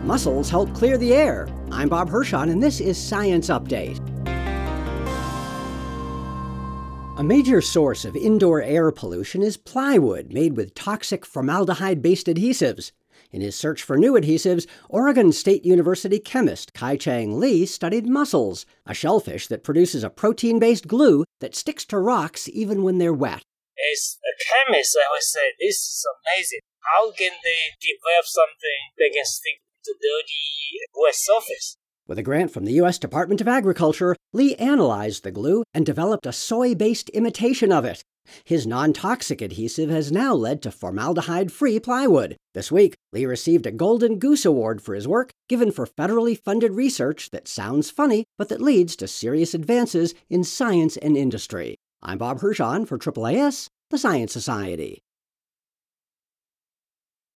Mussels help clear the air. I'm Bob Hirschon, and this is Science Update. A major source of indoor air pollution is plywood made with toxic formaldehyde-based adhesives. In his search for new adhesives, Oregon State University chemist Kai-Chang Lee studied mussels, a shellfish that produces a protein-based glue that sticks to rocks even when they're wet. As a chemist, I would say this is amazing. How can they develop something that can stick to dirty, wet surface? With a grant from the U.S. Department of Agriculture, Lee analyzed the glue and developed a soy-based imitation of it. His non-toxic adhesive has now led to formaldehyde-free plywood. This week, Lee received a Golden Goose Award for his work, given for federally funded research that sounds funny, but that leads to serious advances in science and industry. I'm Bob Hirschon for AAAS, the Science Society.